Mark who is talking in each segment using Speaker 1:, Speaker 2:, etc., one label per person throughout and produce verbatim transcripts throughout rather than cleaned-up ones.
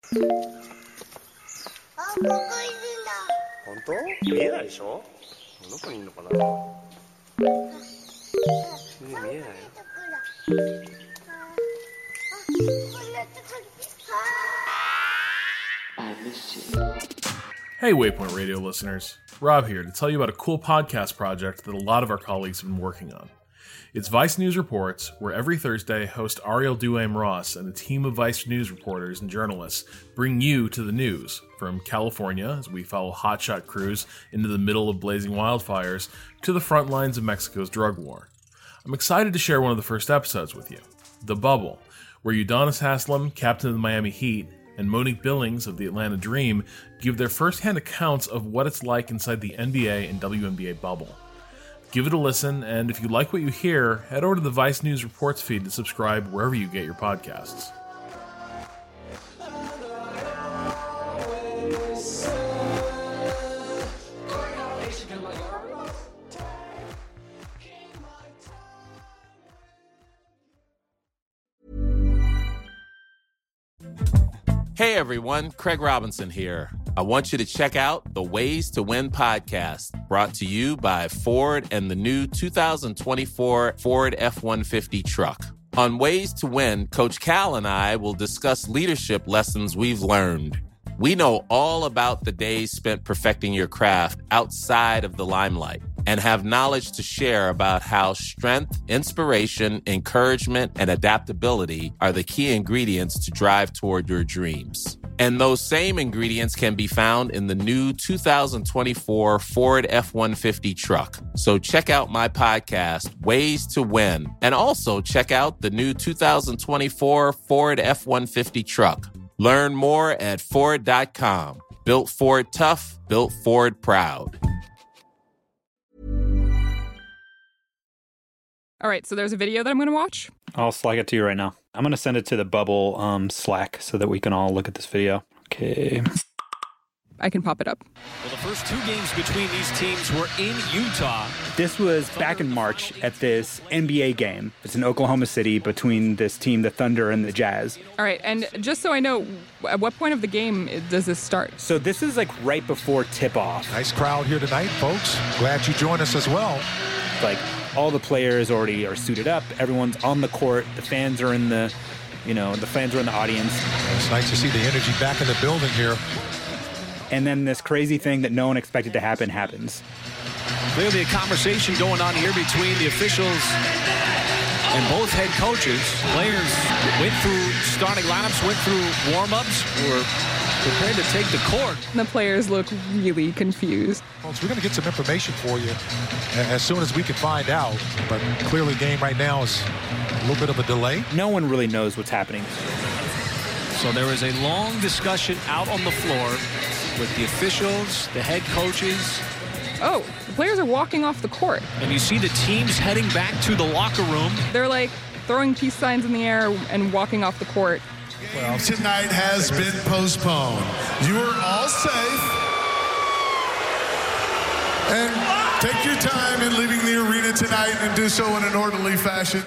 Speaker 1: 本当？見えないでしょ？どこにいるのかな？見えないよ。
Speaker 2: Hey Waypoint Radio listeners, Rob here to tell you about a cool podcast project that a lot of our colleagues have been working on. It's Vice News Reports, where every Thursday, host Ariel Duhaime-Ross and a team of Vice News reporters and journalists bring you to the news, from California, as we follow hotshot crews into the middle of blazing wildfires, to the front lines of Mexico's drug war. I'm excited to share one of the first episodes with you, The Bubble, where Udonis Haslem, captain of the Miami Heat, and Monique Billings of the Atlanta Dream give their first-hand accounts of what it's like inside the N B A and W N B A bubble. Give it a listen, and if you like what you hear, head over to the Vice News Reports feed to subscribe wherever you get your podcasts.
Speaker 3: Hey everyone, Craig Robinson here. I want you to check out the Ways to Win podcast, brought to you by Ford and the new two thousand twenty-four Ford F one fifty truck. On Ways to Win, Coach Cal and I will discuss leadership lessons we've learned. We know all about the days spent perfecting your craft outside of the limelight and have knowledge to share about how strength, inspiration, encouragement, and adaptability are the key ingredients to drive toward your dreams. And those same ingredients can be found in the new two thousand twenty-four Ford F one fifty truck. So check out my podcast, Ways to Win, and also check out the new two thousand twenty-four Ford F one fifty truck. Learn more at Ford dot com. Built Ford tough, built Ford proud.
Speaker 4: All right, so there's a video that I'm going to watch.
Speaker 5: I'll Slack it to you right now. I'm going to send it to the Bubble um, Slack so that we can all look at this video. Okay.
Speaker 4: I can pop it up.
Speaker 6: Well, the first two games between these teams were in Utah.
Speaker 5: This was back in March at this N B A game. It's in Oklahoma City between this team, the Thunder and the Jazz.
Speaker 4: All right, and just so I know, at what point of the game does this start?
Speaker 5: So this is like right before tip-off.
Speaker 7: Nice crowd here tonight, folks. Glad you joined us as well.
Speaker 5: Like all the players already are suited up. Everyone's on the court. The fans are in the, you know, the fans are in the audience.
Speaker 7: It's nice to see the energy back in the building here.
Speaker 5: And then this crazy thing that no one expected to happen happens.
Speaker 6: Clearly a conversation going on here between the officials and both head coaches. Players went through starting lineups, went through warm-ups, were prepared to take the court.
Speaker 4: The players look really confused.
Speaker 7: Folks, we're going to get some information for you as soon as we can find out. But clearly the game right now is a little bit of a delay.
Speaker 5: No one really knows what's happening.
Speaker 6: So there is a long discussion out on the floor with the officials, the head coaches.
Speaker 4: Oh, the players are walking off the court.
Speaker 6: And you see the teams heading back to the locker room.
Speaker 4: They're like throwing peace signs in the air and walking off the court.
Speaker 8: Well, tonight has been postponed. You are all safe. And take your time in leaving the arena tonight and do so in an orderly fashion.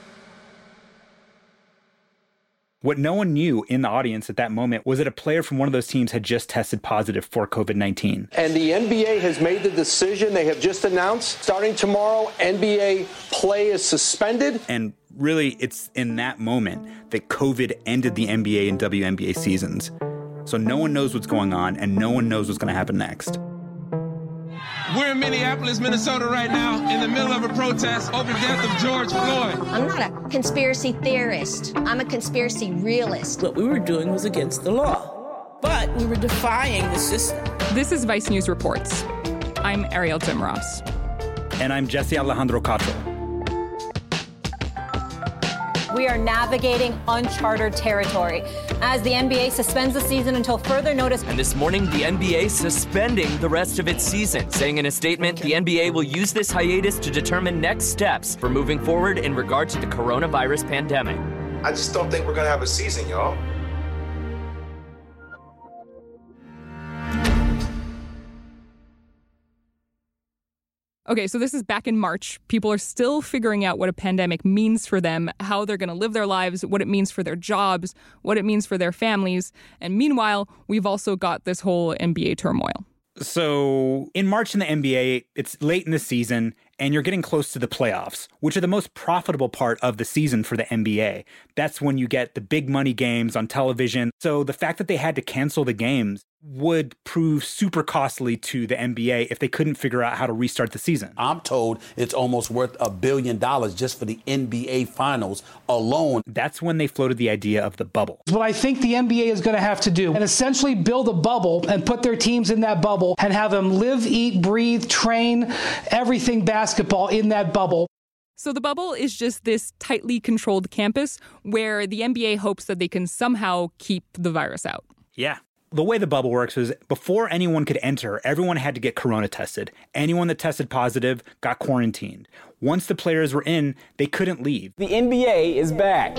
Speaker 5: What no one knew in the audience at that moment was that a player from one of those teams had just tested positive for covid nineteen.
Speaker 9: And the N B A has made the decision. They have just announced starting tomorrow, N B A play is suspended.
Speaker 5: And really, it's in that moment that COVID ended the N B A and W N B A seasons. So no one knows what's going on, and no one knows what's going to happen next.
Speaker 10: We're in Minneapolis, Minnesota right now in the middle of a protest over the death of George Floyd.
Speaker 11: I'm not a conspiracy theorist. I'm a conspiracy realist.
Speaker 12: What we were doing was against the law, but we were defying the system.
Speaker 4: This is Vice News Reports. I'm Ariel Duhaime-Ross.
Speaker 5: And I'm Jesse Alejandro Castro.
Speaker 13: We are navigating uncharted territory as the N B A suspends the season until further notice.
Speaker 14: And this morning, the N B A suspending the rest of its season, saying in a statement, the N B A will use this hiatus to determine next steps for moving forward in regard to the coronavirus pandemic.
Speaker 15: I just don't think we're going to have a season, y'all.
Speaker 4: Okay, so this is back in March. People are still figuring out what a pandemic means for them, how they're going to live their lives, what it means for their jobs, what it means for their families. And meanwhile, we've also got this whole N B A turmoil.
Speaker 5: So in March in the N B A, it's late in the season, and you're getting close to the playoffs, which are the most profitable part of the season for the N B A. That's when you get the big money games on television. So the fact that they had to cancel the games would prove super costly to the N B A if they couldn't figure out how to restart the season.
Speaker 16: I'm told it's almost worth a billion dollars just for the N B A finals alone.
Speaker 5: That's when they floated the idea of the bubble.
Speaker 17: What I think the N B A is going to have to do and essentially build a bubble and put their teams in that bubble and have them live, eat, breathe, train, everything basketball in that bubble.
Speaker 4: So the bubble is just this tightly controlled campus where the N B A hopes that they can somehow keep the virus out.
Speaker 5: Yeah. The way the bubble works is before anyone could enter, everyone had to get corona tested. Anyone that tested positive got quarantined. Once the players were in, they couldn't leave.
Speaker 18: The N B A is back.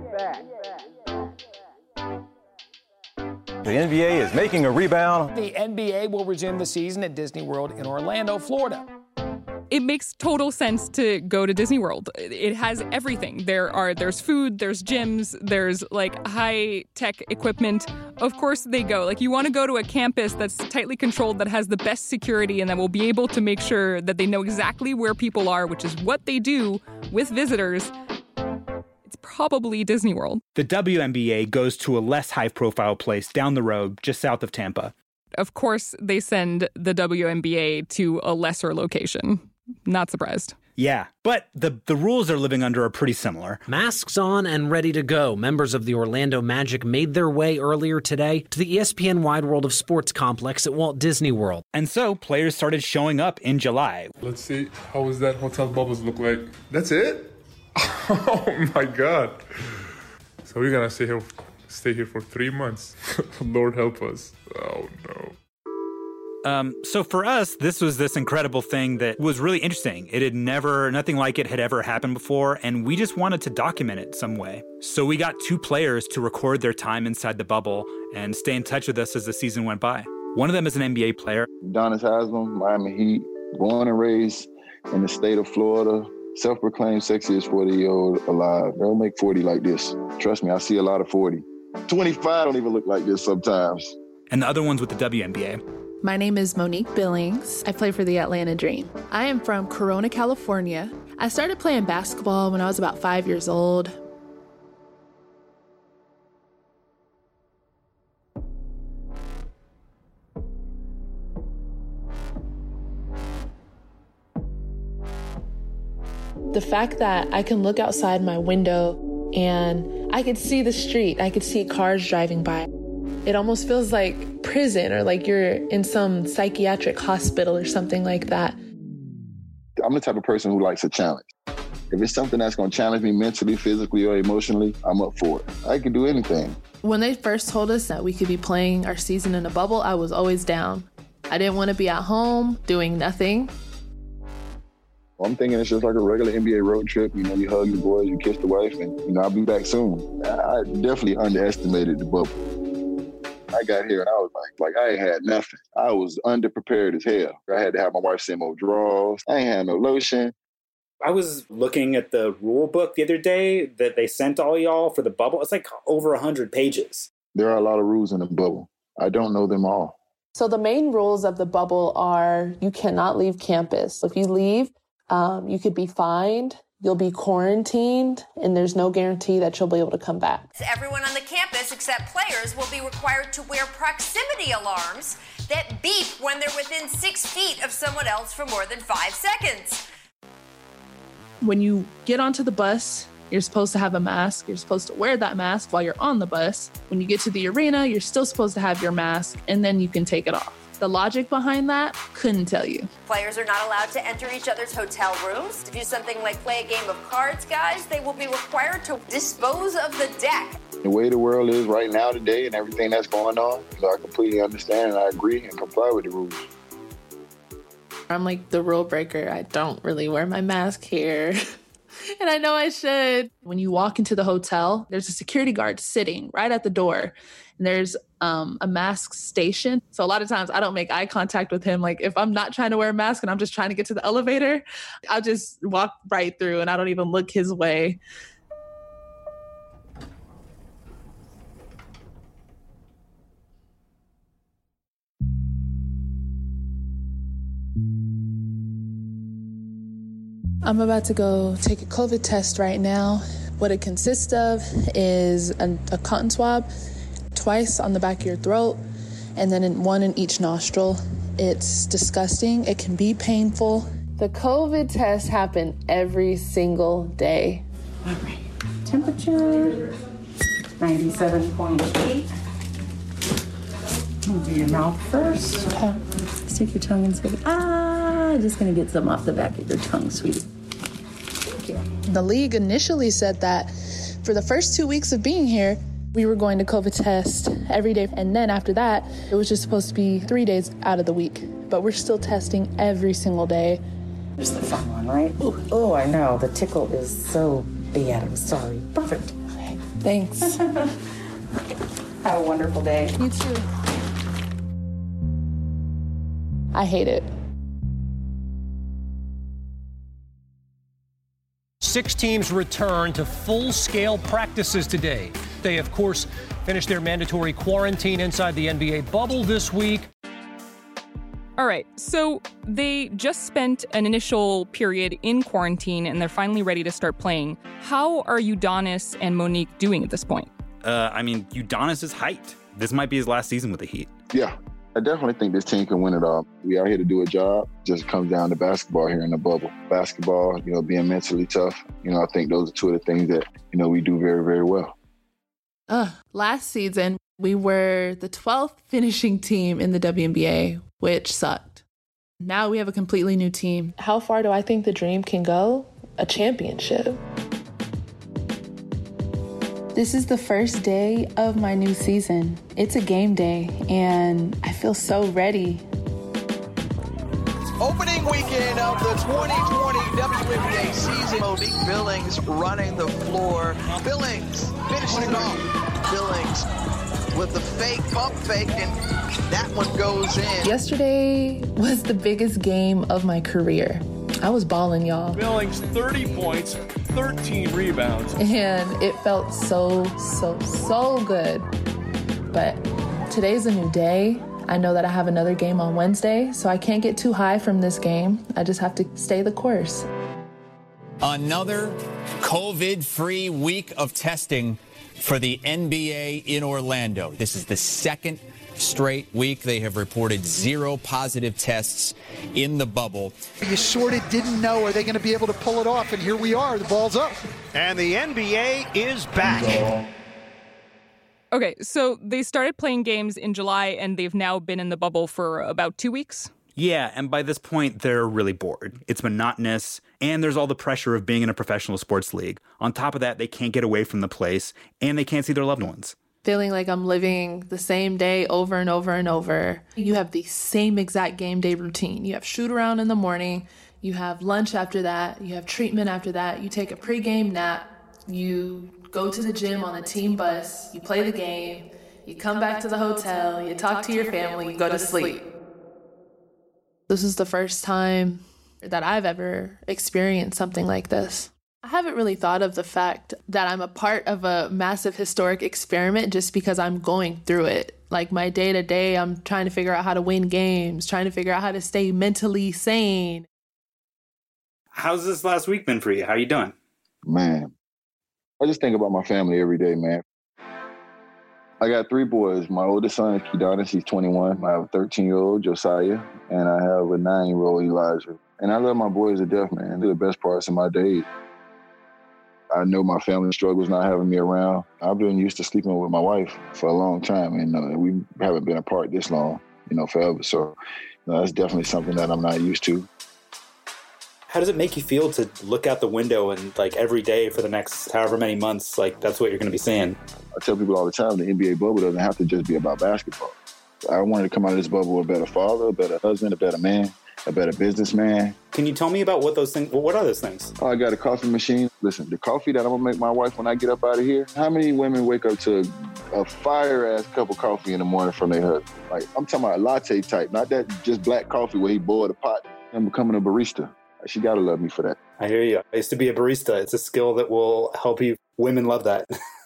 Speaker 19: The N B A is making a rebound.
Speaker 20: The N B A will resume the season at Disney World in Orlando, Florida.
Speaker 4: It makes total sense to go to Disney World. It has everything. There are there's food, there's gyms, there's like high-tech equipment. Of course they go. Like you want to go to a campus that's tightly controlled, that has the best security, and that will be able to make sure that they know exactly where people are, which is what they do with visitors. It's probably Disney World.
Speaker 5: The W N B A goes to a less high-profile place down the road, just south of Tampa.
Speaker 4: Of course, they send the W N B A to a lesser location. Not surprised.
Speaker 5: Yeah, but the, the rules they're living under are pretty similar.
Speaker 21: Masks on and ready to go. Members of the Orlando Magic made their way earlier today to the E S P N Wide World of Sports complex at Walt Disney World.
Speaker 5: And so players started showing up in July.
Speaker 22: Let's see, how does that hotel bubbles look like? That's it? Oh my God. So we're gonna stay here, stay here for three months. Lord help us. Oh no.
Speaker 5: Um, so for us, this was this incredible thing that was really interesting. It had never, nothing like it had ever happened before, and we just wanted to document it some way. So we got two players to record their time inside the bubble and stay in touch with us as the season went by. One of them is an N B A player.
Speaker 23: Udonis Haslem, Miami Heat, born and raised in the state of Florida, self-proclaimed sexiest forty-year-old alive. They don't make forty like this. Trust me, I see a lot of forty. twenty-five don't even look like this sometimes.
Speaker 5: And the other one's with the W N B A.
Speaker 24: My name is Monique Billings. I play for the Atlanta Dream. I am from Corona, California. I started playing basketball when I was about five years old. The fact that I can look outside my window and I could see the street, I could see cars driving by. It almost feels like prison or like you're in some psychiatric hospital or something like that.
Speaker 23: I'm the type of person who likes a challenge. If it's something that's going to challenge me mentally, physically, or emotionally, I'm up for it. I can do anything.
Speaker 24: When they first told us that we could be playing our season in a bubble, I was always down. I didn't want to be at home doing nothing.
Speaker 23: I'm thinking it's just like a regular N B A road trip. You know, you hug the boys, you kiss the wife, and, you know, I'll be back soon. I definitely underestimated the bubble. I got here and I was like, like I ain't had nothing. I was underprepared as hell. I had to have my wife send more drawers. I ain't had no lotion.
Speaker 5: I was looking at the rule book the other day that they sent all y'all for the bubble. It's like over one hundred pages.
Speaker 23: There are a lot of rules in the bubble. I don't know them all.
Speaker 24: So the main rules of the bubble are you cannot leave campus. If you leave, um, you could be fined. You'll be quarantined, and there's no guarantee that you'll be able to come back.
Speaker 25: Everyone on the campus except players will be required to wear proximity alarms that beep when they're within six feet of someone else for more than five seconds.
Speaker 24: When you get onto the bus, you're supposed to have a mask. You're supposed to wear that mask while you're on the bus. When you get to the arena, you're still supposed to have your mask, and then you can take it off. The logic behind that, couldn't tell you.
Speaker 25: Players are not allowed to enter each other's hotel rooms. To do something like play a game of cards, guys, they will be required to dispose of the deck.
Speaker 23: The way the world is right now today and everything that's going on, so I completely understand and I agree and comply with the rules.
Speaker 24: I'm like the rule breaker. I don't really wear my mask here. And I know I should. When you walk into the hotel, there's a security guard sitting right at the door. And there's um, a mask station. So a lot of times I don't make eye contact with him. Like if I'm not trying to wear a mask and I'm just trying to get to the elevator, I'll just walk right through and I don't even look his way. I'm about to go take a COVID test right now. What it consists of is a, a cotton swab, twice on the back of your throat, and then in, one in each nostril. It's disgusting. It can be painful. The COVID tests happen every single day.
Speaker 1: All right. Temperature, ninety-seven point eight. Move your mouth first. Okay. Stick your tongue and say, ah, just gonna get some off the back of your tongue, sweetie.
Speaker 24: The league initially said that for the first two weeks of being here, we were going to COVID test every day. And then after that, it was just supposed to be three days out of the week. But we're still testing every single day.
Speaker 1: There's the fun one, right? Oh, I know. The tickle is so bad. I'm sorry. Perfect.
Speaker 24: Okay. Thanks.
Speaker 1: Have a wonderful day.
Speaker 24: You too. I hate it.
Speaker 2: Six teams return to full-scale practices today. They, of course, finished their mandatory quarantine inside the N B A bubble this week.
Speaker 4: All right, so they just spent an initial period in quarantine, and they're finally ready to start playing. How are Udonis and Monique doing at this point?
Speaker 3: Uh, I mean, Udonis is hyped. This might be his last season with the Heat.
Speaker 23: Yeah. I definitely think this team can win it all. We are here to do a job. It just comes down to basketball here in the bubble. Basketball, you know, being mentally tough. You know, I think those are two of the things that, you know, we do very, very well.
Speaker 24: Uh, last season, we were the twelfth finishing team in the W N B A, which sucked. Now we have a completely new team. How far do I think the dream can go? A championship. This is the first day of my new season. It's a game day, and I feel so ready.
Speaker 7: Opening weekend of the twenty twenty W N B A season. Monique Billings running the floor. Billings finishing it off. Billings with the fake pump fake, and that one goes in.
Speaker 24: Yesterday was the biggest game of my career. I was balling, y'all.
Speaker 6: Billings, thirty points, thirteen rebounds.
Speaker 24: And it felt so, so, so good. But today's a new day. I know that I have another game on Wednesday, so I can't get too high from this game. I just have to stay the course.
Speaker 18: Another COVID-free week of testing for the N B A in Orlando. This is the second straight week they have reported zero positive tests in the bubble.
Speaker 26: You sort of didn't know, are they going to be able to pull it off? And here we are, the ball's up.
Speaker 2: And the N B A is back.
Speaker 4: Okay, so they started playing games in July, and they've now been in the bubble for about two weeks?
Speaker 3: Yeah, and by this point, they're really bored. It's monotonous, and there's all the pressure of being in a professional sports league. On top of that, they can't get away from the place, and they can't see their loved ones.
Speaker 24: Feeling like I'm living the same day over and over and over. You have the same exact game day routine. You have shoot around in the morning, you have lunch after that, you have treatment after that, you take a pregame nap, you go to the gym on a team bus, you play the game, you come back to the hotel, you talk to your family, you go to sleep. This is the first time that I've ever experienced something like this. I haven't really thought of the fact that I'm a part of a massive historic experiment just because I'm going through it. Like my day to day, I'm trying to figure out how to win games, trying to figure out how to stay mentally sane.
Speaker 3: How's this last week been for you? How are you doing?
Speaker 23: Man, I just think about my family every day, man. I got three boys. My oldest son is Udonis, he's twenty-one. I have a thirteen-year-old, Josiah, and I have a nine-year-old, Elijah. And I love my boys to death, man. They're the best parts of my day. I know my family struggles not having me around. I've been used to sleeping with my wife for a long time, and uh, we haven't been apart this long, you know, forever. So you know, that's definitely something that I'm not used to.
Speaker 3: How does it make you feel to look out the window and, like, every day for the next however many months, like, that's what you're going to be seeing?
Speaker 23: I tell people all the time, the N B A bubble doesn't have to just be about basketball. I wanted to come out of this bubble a better father, a better husband, a better man, a better businessman.
Speaker 3: Can you tell me about what those things, what are those things?
Speaker 23: Oh, I got a coffee machine. Listen, the coffee that I'm gonna make my wife when I get up out of here, how many women wake up to a fire-ass cup of coffee in the morning from their husband? Like, I'm talking about a latte type, not that just black coffee where he boiled a pot. I'm becoming a barista. She gotta love me for that.
Speaker 3: I hear you. I used to be a barista. It's a skill that will help you. Women love that.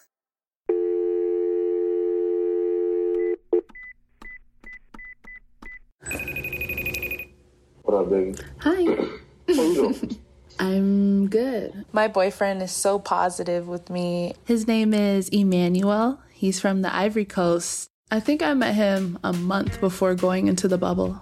Speaker 23: What up, baby?
Speaker 24: Hi.
Speaker 23: How you doing?
Speaker 24: I'm good. My boyfriend is so positive with me. His name is Emmanuel. He's from the Ivory Coast. I think I met him a month before going into the bubble.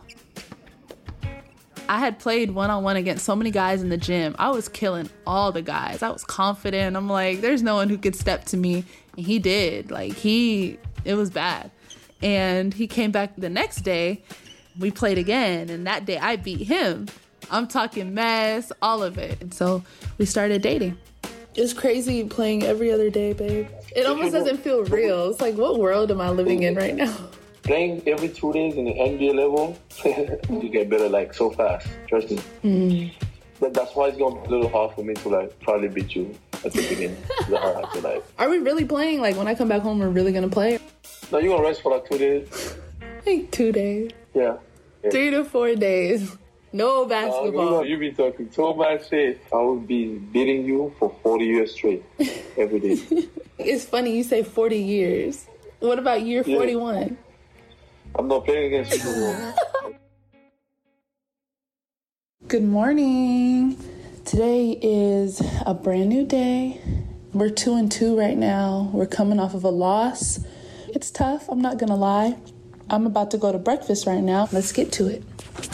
Speaker 24: I had played one-on-one against so many guys in the gym. I was killing all the guys. I was confident. I'm like, there's no one who could step to me. And he did. Like, he, it was bad. And he came back the next day. We played again. And that day I beat him. I'm talking mess, all of it. And so we started dating. It's crazy playing every other day, babe. It almost doesn't feel real. It's like, what world am I living in right now?
Speaker 8: Playing every two days in the N B A level, you get better like so fast. Trust me. Mm. But that's why it's gonna be a little hard for me to like probably beat you at the beginning. I feel like.
Speaker 24: Are we really playing? Like when I come back home, we're really gonna play?
Speaker 8: No, you're gonna rest for like two days.
Speaker 24: Like two days.
Speaker 8: Yeah. yeah.
Speaker 24: Three to four days. No basketball.
Speaker 8: Uh, you know, you be talking so much shit. I would be beating you for forty years straight every day.
Speaker 24: It's funny you say forty years. What about year
Speaker 8: yeah.
Speaker 24: forty-one?
Speaker 8: I'm not playing against you anymore.
Speaker 24: Good morning. Today is a brand new day. We're two and two right now. We're coming off of a loss. It's tough, I'm not gonna lie. I'm about to go to breakfast right now. Let's get to it.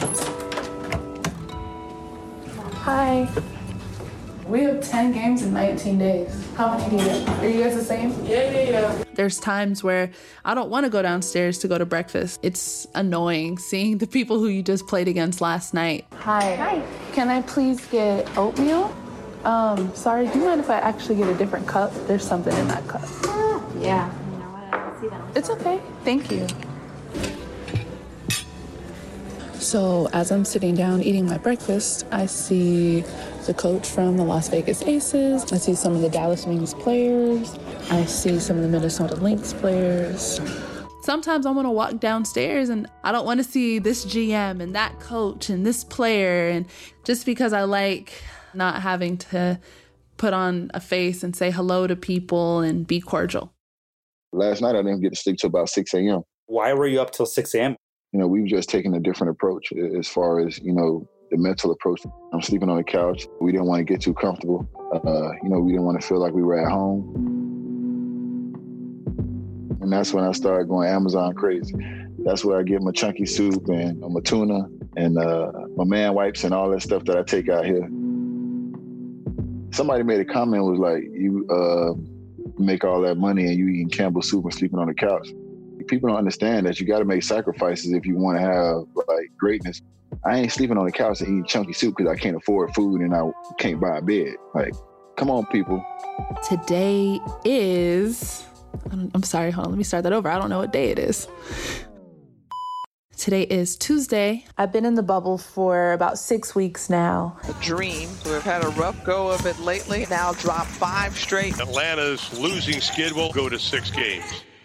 Speaker 24: Hi. We have ten games in nineteen days. How many do you have? Are you guys the same? Yeah, yeah, yeah. There's times where I don't want to go downstairs to go to breakfast. It's annoying seeing the people who you just played against last night. Hi. Hi. Can I please get oatmeal? Um, sorry, do you mind if I actually get a different cup? There's something in that cup.
Speaker 9: Yeah. You know what? I don't see that.
Speaker 24: It's okay. Thank you. So as I'm sitting down eating my breakfast, I see the coach from the Las Vegas Aces. I see some of the Dallas Wings players. I see some of the Minnesota Lynx players. Sometimes I want to walk downstairs and I don't want to see this G M and that coach and this player. And just because I like not having to put on a face and say hello to people and be cordial.
Speaker 23: Last night I didn't get to sleep till about six a.m.
Speaker 3: Why were you up till six a.m.?
Speaker 23: You know, we were just taking a different approach as far as, you know, the mental approach. I'm sleeping on the couch. We didn't want to get too comfortable. Uh, you know, we didn't want to feel like we were at home. And that's when I started going Amazon crazy. That's where I get my chunky soup and my tuna and uh, my man wipes and all that stuff that I take out here. Somebody made a comment, was like, you uh, make all that money and you eating Campbell soup and sleeping on the couch. People don't understand that you got to make sacrifices if you want to have like greatness. I ain't sleeping on the couch and eating chunky soup because I can't afford food and I can't buy a bed. Like, come on, people.
Speaker 24: Today is, I'm sorry, hold on, let me start that over. I don't know what day it is. Today is Tuesday. I've been in the bubble for about six weeks now.
Speaker 7: A dream. We've had a rough go of it lately. Now drop five straight.
Speaker 10: Atlanta's losing skid will go to six games.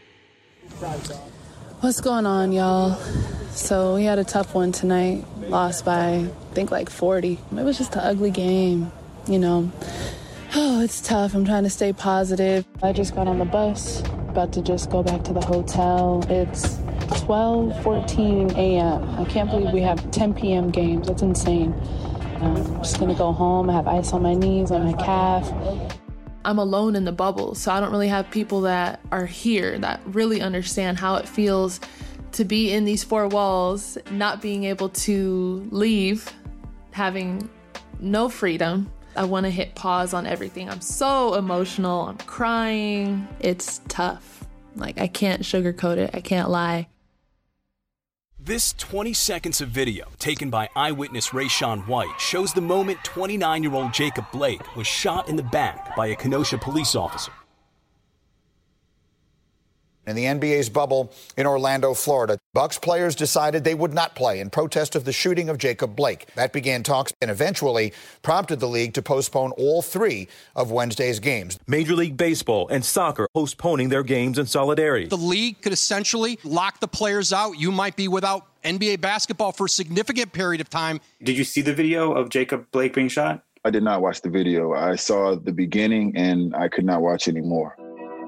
Speaker 24: What's going on, y'all? So we had a tough one tonight. Lost by, I think, like forty. It was just an ugly game, you know. Oh, it's tough. I'm trying to stay positive. I just got on the bus, about to just go back to the hotel. It's twelve fourteen a.m. I can't believe we have ten p.m. games. That's insane. Um, I'm just going to go home. I have ice on my knees, on my calf. I'm alone in the bubble, so I don't really have people that are here that really understand how it feels to be in these four walls, not being able to leave, having no freedom. I want to hit pause on everything. I'm so emotional. I'm crying. It's tough. Like, I can't sugarcoat it. I can't lie.
Speaker 11: This twenty seconds of video taken by eyewitness Rayshawn White shows the moment twenty-nine-year-old Jacob Blake was shot in the back by a Kenosha police officer.
Speaker 12: In the N B A's bubble in Orlando, Florida, Bucks players decided they would not play in protest of the shooting of Jacob Blake. That began talks and eventually prompted the league to postpone all three of Wednesday's games.
Speaker 19: Major League Baseball and soccer postponing their games in solidarity.
Speaker 13: The league could essentially lock the players out. You might be without N B A basketball for a significant period of time.
Speaker 3: Did you see the video of Jacob Blake being shot?
Speaker 23: I did not watch the video. I saw the beginning and I could not watch anymore.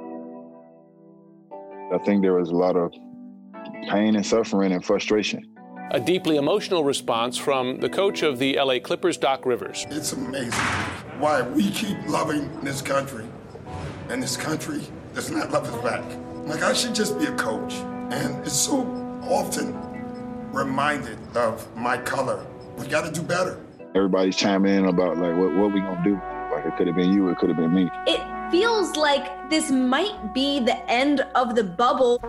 Speaker 23: I think there was a lot of pain and suffering and frustration.
Speaker 14: A deeply emotional response from the coach of the L A Clippers, Doc Rivers.
Speaker 15: It's amazing why we keep loving this country, and this country does not love us back. Like, I should just be a coach, and it's so often reminded of my color. We got to do better.
Speaker 23: Everybody's chiming in about, like, what, what we gonna do? Like, it could have been you, it could have been me.
Speaker 16: It feels like this might be the end of the bubble.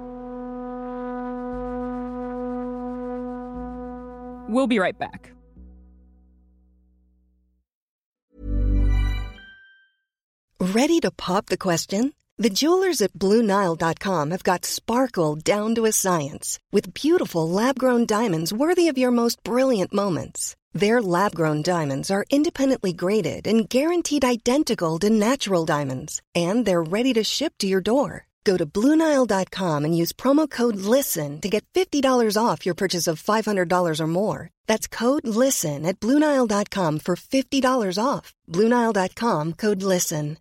Speaker 4: We'll be right back.
Speaker 17: Ready to pop the question? The jewelers at Blue Nile dot com have got sparkle down to a science with beautiful lab-grown diamonds worthy of your most brilliant moments. Their lab-grown diamonds are independently graded and guaranteed identical to natural diamonds, and they're ready to ship to your door. Go to Blue Nile dot com and use promo code LISTEN to get fifty dollars off your purchase of five hundred dollars or more. That's code LISTEN at Blue Nile dot com for fifty dollars off. Blue Nile dot com, code LISTEN.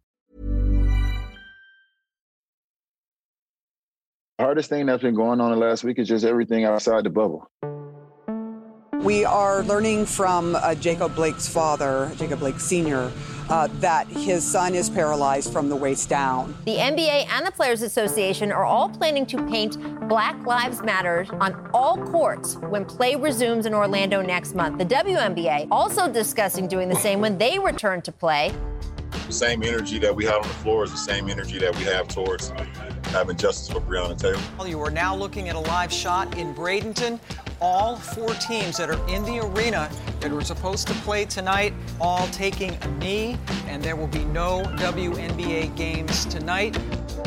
Speaker 23: The hardest thing that's been going on the last week is just everything outside the bubble.
Speaker 27: We are learning from uh, Jacob Blake's father, Jacob Blake Senior, uh, that his son is paralyzed from the waist down.
Speaker 25: The N B A and the Players Association are all planning to paint Black Lives Matter on all courts when play resumes in Orlando next month. The W N B A also discussing doing the same when they return to play.
Speaker 28: The same energy that we have on the floor is the same energy that we have towards having justice for Breonna Taylor.
Speaker 29: You are now looking at a live shot in Bradenton. All four teams that are in the arena that were supposed to play tonight, all taking a knee, and there will be no W N B A games tonight.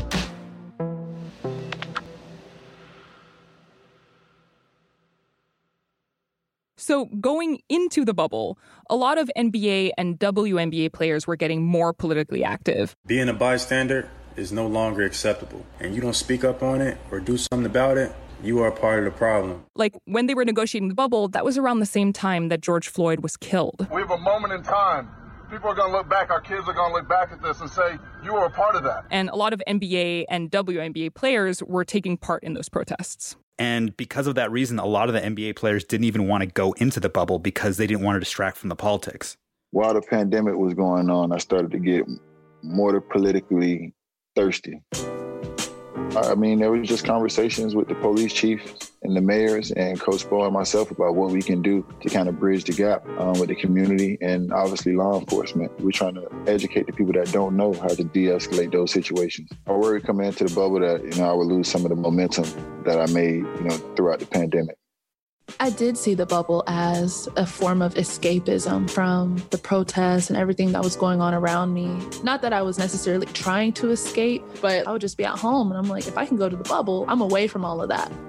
Speaker 4: So going into the bubble, a lot of N B A and W N B A players were getting more politically active.
Speaker 30: Being a bystander is no longer acceptable, and you don't speak up on it or do something about it, you are part of the problem.
Speaker 4: Like when they were negotiating the bubble, that was around the same time that George Floyd was killed.
Speaker 31: We have a moment in time. People are going to look back, our kids are going to look back at this and say, you were a part of that.
Speaker 4: And a lot of N B A and W N B A players were taking part in those protests.
Speaker 3: And because of that reason, a lot of the N B A players didn't even want to go into the bubble because they didn't want to distract from the politics.
Speaker 23: While the pandemic was going on, I started to get more politically thirsty. I mean, there was just conversations with the police chiefs and the mayors and Coach Spo and myself about what we can do to kind of bridge the gap um, with the community and obviously law enforcement. We're trying to educate the people that don't know how to de-escalate those situations. I worry coming into the bubble that, you know, I would lose some of the momentum that I made, you know, throughout the pandemic.
Speaker 24: I did see the bubble as a form of escapism from the protests and everything that was going on around me. Not that I was necessarily trying to escape, but I would just be at home and I'm like, if I can go to the bubble, I'm away from all of that.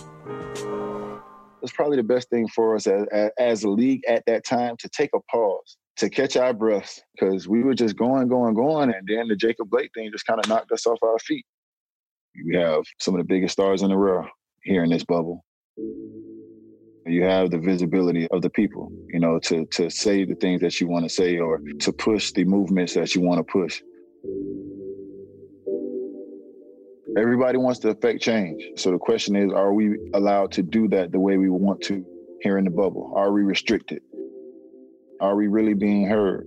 Speaker 23: It's probably the best thing for us as, as a league at that time to take a pause, to catch our breaths, because we were just going, going, going, and then the Jacob Blake thing just kind of knocked us off our feet. We have some of the biggest stars in the world here in this bubble. You have the visibility of the people, you know, to to say the things that you want to say or to push the movements that you want to push. Everybody wants to affect change. So the question is, are we allowed to do that the way we want to here in the bubble? Are we restricted? Are we really being heard?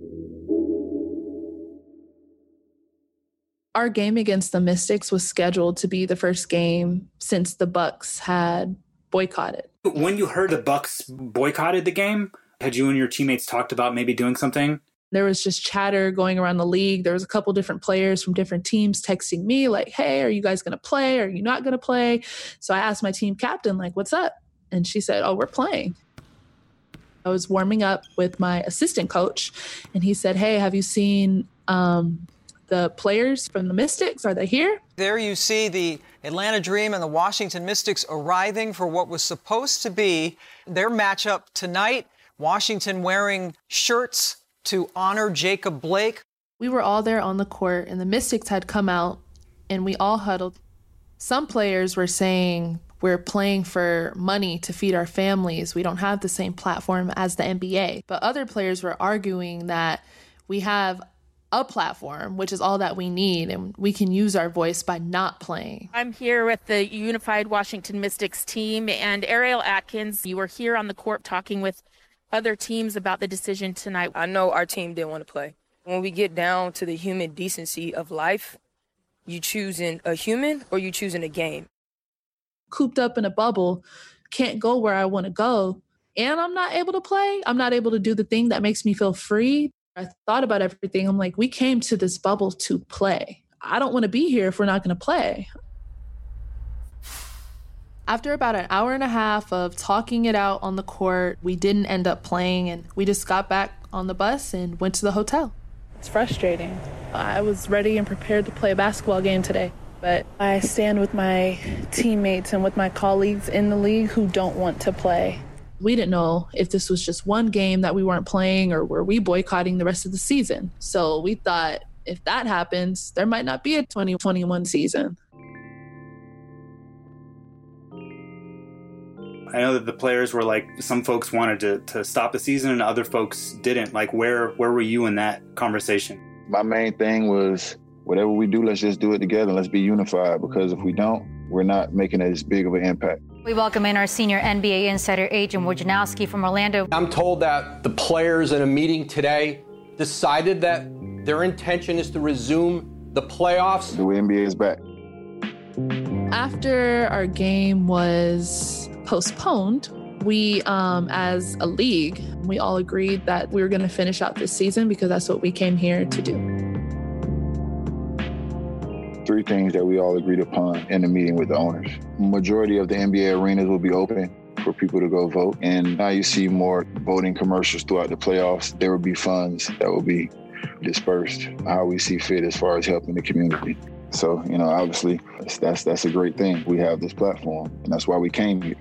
Speaker 24: Our game against the Mystics was scheduled to be the first game since the Bucks had boycotted.
Speaker 3: When you heard the Bucks boycotted the game, had you and your teammates talked about maybe doing something?
Speaker 24: There was just chatter going around the league. There was a couple different players from different teams texting me like, hey, are you guys going to play? Are you not going to play? So I asked my team captain, like, what's up? And she said, oh, we're playing. I was warming up with my assistant coach and he said, hey, have you seen um, The players from the Mystics, are they here?
Speaker 29: There you see the Atlanta Dream and the Washington Mystics arriving for what was supposed to be their matchup tonight. Washington wearing shirts to honor Jacob Blake.
Speaker 24: We were all there on the court, and the Mystics had come out, and we all huddled. Some players were saying, we're playing for money to feed our families. We don't have the same platform as the N B A. But other players were arguing that we have a platform, which is all that we need, and we can use our voice by not playing.
Speaker 1: I'm here with the Unified Washington Mystics team and Ariel Atkins. You were here on the court talking with other teams about the decision tonight.
Speaker 2: I know our team didn't want to play. When we get down to the human decency of life, you choosing a human or you choosing a game.
Speaker 24: Cooped up in a bubble, can't go where I want to go, and I'm not able to play. I'm not able to do the thing that makes me feel free. I thought about everything. I'm like, we came to this bubble to play. I don't want to be here if we're not going to play. After about an hour and a half of talking it out on the court, we didn't end up playing, and we just got back on the bus and went to the hotel. It's frustrating. I was ready and prepared to play a basketball game today, but I stand with my teammates and with my colleagues in the league who don't want to play. We didn't know if this was just one game that we weren't playing or were we boycotting the rest of the season. So we thought if that happens, there might not be a twenty twenty-one season.
Speaker 3: I know that the players were like, some folks wanted to, to stop the season and other folks didn't. Like, where where were you in that conversation?
Speaker 23: My main thing was, whatever we do, let's just do it together. Let's be unified, because if we don't, we're not making as big of an impact.
Speaker 5: We welcome in our senior N B A insider, Adrian Wojnarowski from Orlando.
Speaker 13: I'm told that the players in a meeting today decided that their intention is to resume the playoffs.
Speaker 23: The N B A is back.
Speaker 24: After our game was postponed, we, um, as a league, we all agreed that we were going to finish out this season because that's what we came here to do.
Speaker 23: Three things that we all agreed upon in the meeting with the owners. Majority of the N B A arenas will be open for people to go vote. And now you see more voting commercials throughout the playoffs. There will be funds that will be dispersed how we see fit as far as helping the community. So, you know, obviously that's, that's, that's a great thing. We have this platform, and that's why we came here.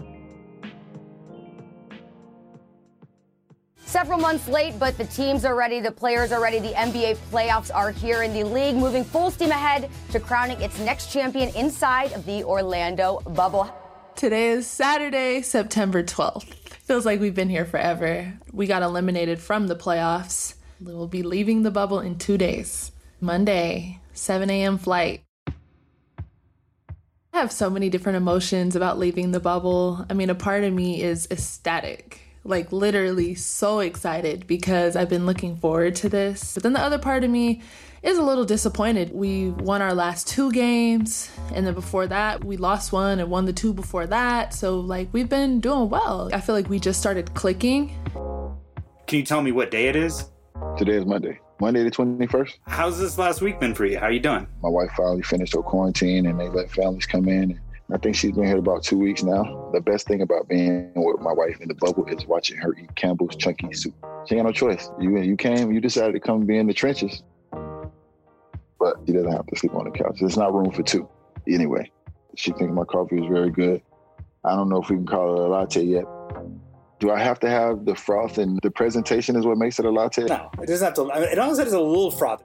Speaker 25: Several months late, but the teams are ready, the players are ready, the N B A playoffs are here, and the league moving full steam ahead to crowning its next champion inside of the Orlando bubble.
Speaker 24: Today is Saturday, September twelfth. Feels like we've been here forever. We got eliminated from the playoffs. We'll be leaving the bubble in two days. Monday, seven a.m. flight. I have so many different emotions about leaving the bubble. I mean, a part of me is ecstatic. Like literally so excited because I've been looking forward to this. But then the other part of me is a little disappointed. We won our last two games, and then before that we lost one and won the two before that. So like we've been doing well. I feel like we just started clicking.
Speaker 3: Can you tell me what day it is?
Speaker 23: Today is Monday. Monday the twenty-first.
Speaker 3: How's this last week been for you? How are you doing?
Speaker 23: My wife finally finished her quarantine and they let families come in. I think she's been here about two weeks now. The best thing about being with my wife in the bubble is watching her eat Campbell's Chunky Soup. She ain't no choice. You you came, you decided to come be in the trenches. But she doesn't have to sleep on the couch. There's not room for two. Anyway, she thinks my coffee is very good. I don't know if we can call it a latte yet. Do I have to have the froth and the presentation is what makes it a latte?
Speaker 3: No, it doesn't have to. I mean, as long as it is a little froth.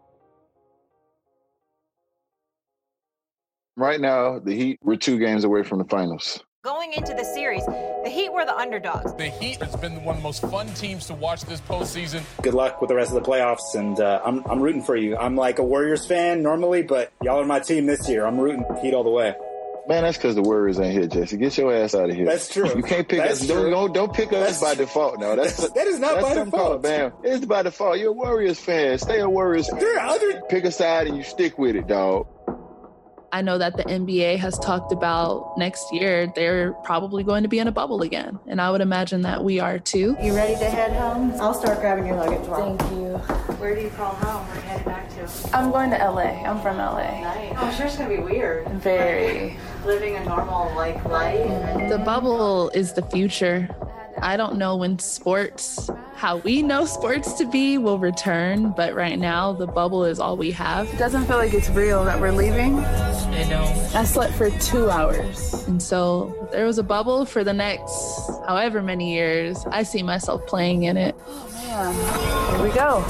Speaker 23: Right now, the Heat, we're two games away from the finals.
Speaker 6: Going into the series, the Heat were the underdogs.
Speaker 8: The Heat has been one of the most fun teams to watch this postseason.
Speaker 3: Good luck with the rest of the playoffs, and uh, I'm I'm rooting for you. I'm like a Warriors fan normally, but y'all are my team this year. I'm rooting Heat all the way.
Speaker 23: Man, that's because the Warriors ain't here, Jesse. Get your ass out of here.
Speaker 3: That's true.
Speaker 23: You can't pick
Speaker 3: that's
Speaker 23: us.
Speaker 3: True.
Speaker 23: Don't, don't don't pick us
Speaker 3: that's
Speaker 23: by default. No, that's
Speaker 3: that is not
Speaker 23: that's
Speaker 3: by default.
Speaker 23: Bam. It's by default. You're a Warriors fan. Stay a Warriors fan.
Speaker 3: There are other.
Speaker 23: Pick a side and you stick with it, dog.
Speaker 24: I know that the N B A has talked about next year, they're probably going to be in a bubble again. And I would imagine that we are too.
Speaker 6: You ready to head home? I'll start grabbing your luggage.
Speaker 24: Thank you.
Speaker 6: Where do you call home? We're headed back to?
Speaker 24: I'm going to L A. I'm from L A.
Speaker 6: Nice. I'm sure it's going to be weird.
Speaker 24: Very.
Speaker 6: Living a normal, like, life.
Speaker 24: The bubble is the future. I don't know when sports how we know sports to be will return, but right now the bubble is all we have. It doesn't feel like it's real that we're leaving. I know. I slept for two hours. And so if there was a bubble for the next however many years, I see myself playing in it. Oh man, here we go.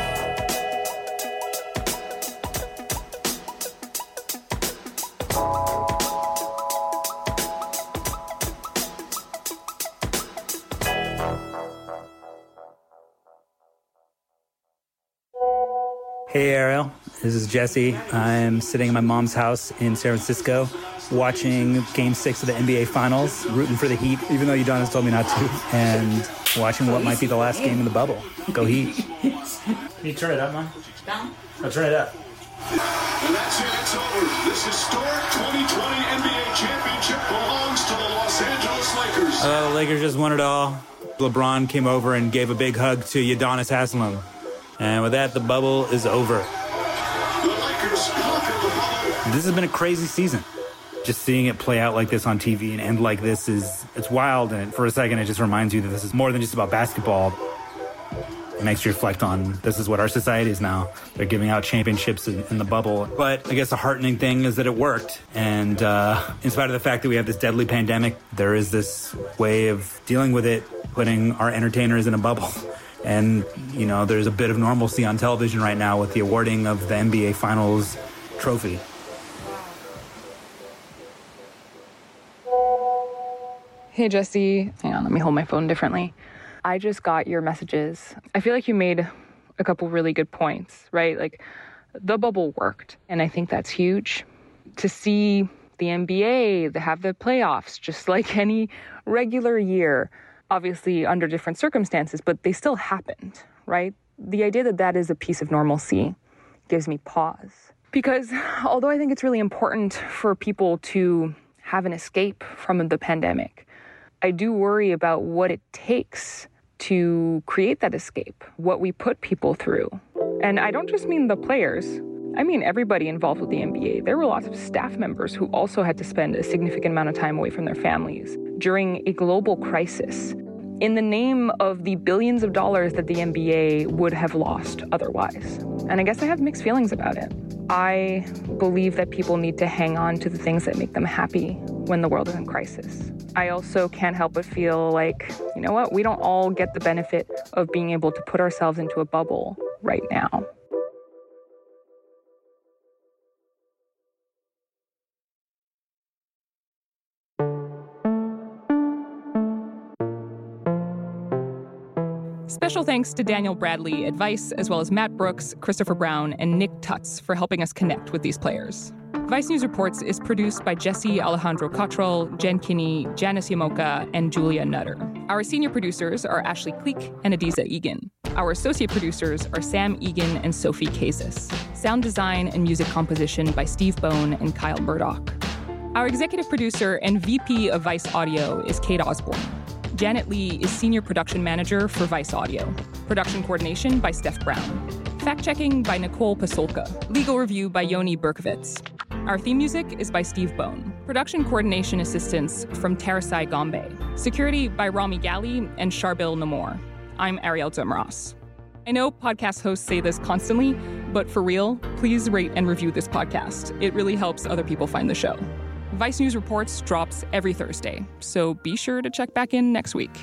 Speaker 3: Hey, Ariel. This is Jesse. I'm sitting in my mom's house in San Francisco watching Game six of the N B A Finals, rooting for the Heat, even though Udonis told me not to, and watching what might be the last game in the bubble. Go Heat. Can you turn it up, Mom? Down. I'll turn it up.
Speaker 7: And that's it. It's over. This historic twenty twenty N B A championship belongs to the Los Angeles Lakers.
Speaker 3: Uh, the Lakers just won it all. LeBron came over and gave a big hug to Udonis Haslem. And with that, the bubble is over.
Speaker 7: The Lakers conquer the bubble.
Speaker 3: This has been a crazy season. Just seeing it play out like this on T V and end like this is, it's wild. And for a second, it just reminds you that this is more than just about basketball. It makes you reflect on, this is what our society is now. They're giving out championships in, in the bubble. But I guess the heartening thing is that it worked. And uh, in spite of the fact that we have this deadly pandemic, there is this way of dealing with it, putting our entertainers in a bubble. And, you know, there's a bit of normalcy on television right now with the awarding of the N B A Finals trophy.
Speaker 9: Hey, Jesse. Hang on, let me hold my phone differently. I just got your messages. I feel like you made a couple really good points, right? Like, the bubble worked, and I think that's huge. To see the N B A, they have the playoffs, just like any regular year. Obviously under different circumstances, but they still happened, right? The idea that that is a piece of normalcy gives me pause. Because although I think it's really important for people to have an escape from the pandemic, I do worry about what it takes to create that escape, what we put people through. And I don't just mean the players. I mean everybody involved with the N B A. There were lots of staff members who also had to spend a significant amount of time away from their families during a global crisis in the name of the billions of dollars that the N B A would have lost otherwise. And I guess I have mixed feelings about it. I believe that people need to hang on to the things that make them happy when the world is in crisis. I also can't help but feel like, you know what, we don't all get the benefit of being able to put ourselves into a bubble right now.
Speaker 4: Special thanks to Daniel Bradley at Vice, as well as Matt Brooks, Christopher Brown, and Nick Tutz for helping us connect with these players. Vice News Reports is produced by Jesse Alejandro Cottrell, Jen Kinney, Janice Yamoka, and Julia Nutter. Our senior producers are Ashley Cleek and Adiza Egan. Our associate producers are Sam Egan and Sophie Kazis. Sound design and music composition by Steve Bone and Kyle Murdoch. Our executive producer and V P of Vice Audio is Kate Osborne. Janet Lee is Senior Production Manager for Vice Audio. Production coordination by Steph Brown. Fact-checking by Nicole Pasolka. Legal review by Yoni Berkovitz. Our theme music is by Steve Bone. Production coordination assistance from Terasai Gombe. Security by Rami Gali and Sharbil Namor. I'm Ariel Zamras. I know podcast hosts say this constantly, but for real, please rate and review this podcast. It really helps other people find the show. Vice News Reports drops every Thursday, so be sure to check back in next week.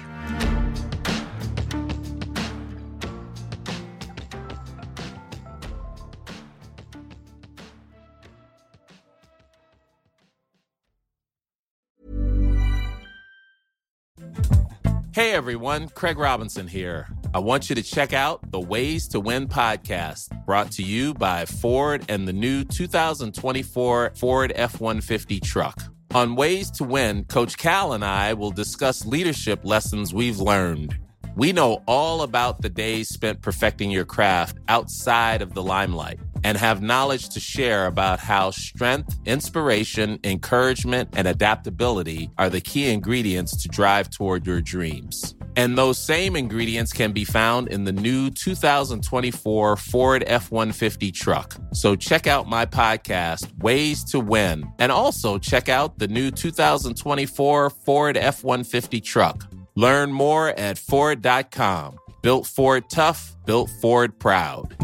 Speaker 10: Hey everyone, Craig Robinson here. I want you to check out the Ways to Win podcast, brought to you by Ford and the new two thousand twenty-four Ford F one fifty truck. On Ways to Win, Coach Cal and I will discuss leadership lessons we've learned. We know all about the days spent perfecting your craft outside of the limelight and have knowledge to share about how strength, inspiration, encouragement, and adaptability are the key ingredients to drive toward your dreams. And those same ingredients can be found in the new two thousand twenty-four Ford F one fifty truck. So check out my podcast, Ways to Win, and also check out the new two thousand twenty-four Ford F one fifty truck. Learn more at Ford dot com. Built Ford tough, built Ford proud.